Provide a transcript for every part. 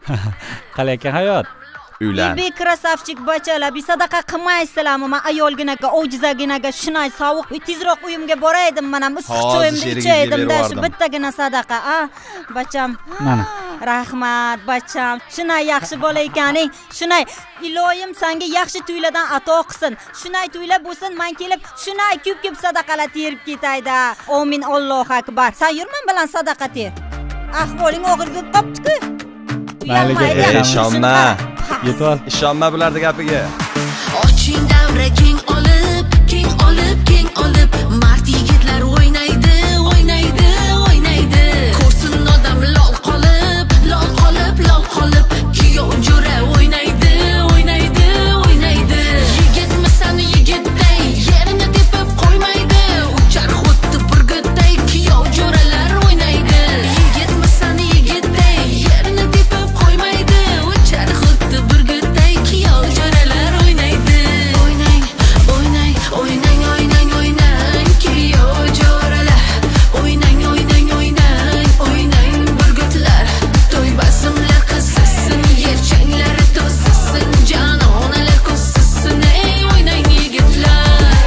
Qalay ekan hayot? Uylan. Bek krasavchik bachalar, bi sadaqa qilmaysizlarmi? Men ayolginaga, ojizaginaga shunay sovuq, tezroq uyimga boraydim, men ham issiq cho'yimni ichaydim-da, shu bittagina sadaqa. Bacham. Mana. Rahmat, bacham. Shunay yaxshi bola ekaning. Shunay iloyim senga yaxshi tuylardan ato qilsin. Shunay tuylar bo'lsin, men kelib shunay ko'p sadaqalar terib ketayda. Amin, Allohu akbar. Sen yurman bilan sadaqa ter. Ahvoling og'ir bo'lib qopti-ku. Ishonma. Yetol. Ishonma bularning gapiga. Oching davra keng olib, keng olib, keng olib. Mard yigitlar o'ynaydi, o'ynaydi, o'ynaydi. Ko'rsin odam lol qolib, lol qolib, lol qolib. Kiyov jo'ra o'ynaydi, o'ynaydi, o'ynaydi. Yigitmisan yigitday, yerini tepib qo'ymaydi. Uchar xuddi burgutday, kiyov jo'ralar o'ynaydi. Yigitmisan yigitday, yerini tepib qo'ymaydi. Uchar xuddi burgutday, kiyov jo'ralar o'ynaydi. O'ynang, o'ynang, o'ynang, o'ynang, o'ynang, kiyov jo'ralar. O'ynang, o'ynang, o'ynang, o'ynang, burgutlar. To'y basmlar qizsin, yerchanglari to'ssin, janonalar ko'ssin, ey o'ynang yigitlar.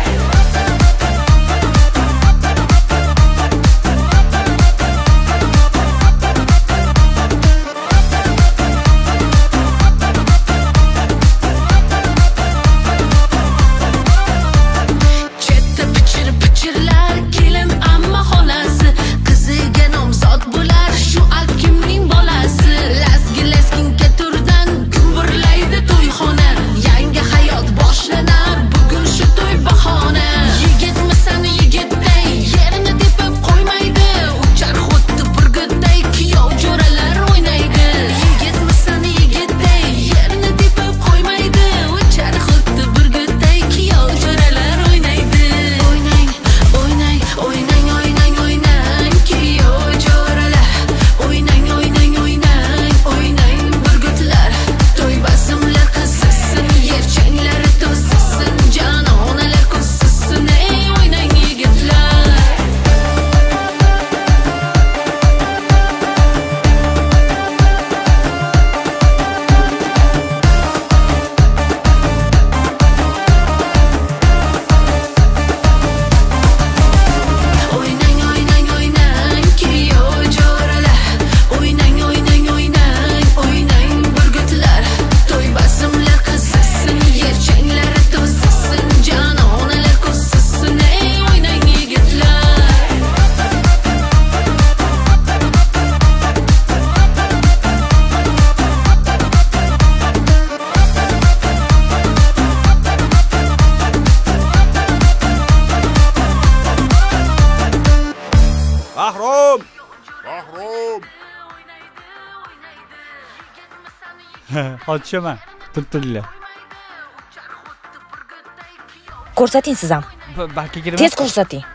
Chetda pichir-pichirlar, kelin amma xolasi, qiziga nomzod bo'lar, shu alkimning bolasi. Lazgi-lazginga turdan gumburlaydi to'yxona, yangi hayot boshlanar, bugun shu to'y bahona. Yigitmisan yigitday, yerini tepib qo'ymaydi, uchar xuddi burgutday, kiyov jo'ralar o'ynaydi. Yigitmisan yigitday, yerini tepib qo'ymaydi, uchar xuddi burgutday, kiyov jo'ralar o'ynaydi. O'ynang, o'ynang, o'ynang, o'ynang, o'ynang, kiyov jo'ralar. O'ynang, o'ynang, o'ynang, o'ynang, burgutlar. To'y basmlar qizsin, yerchanglari to'ssin, janonalar ko'ssin, ey o'ynang yigitlar. O'ynang, o'ynang, o'ynang, kiyov jo'ralar. O'ynang, o'ynang, o'ynang, o'ynang, burgutlar. To'y basmlar qizsin, yerchanglari to'ssin, janonalar ko'ssin, ey o'ynang yigitlar. Bahrom! Hozir tushaman. Turtinglar. Ko'rsating siz ham. Balki kiraman. Tez ko'rsating.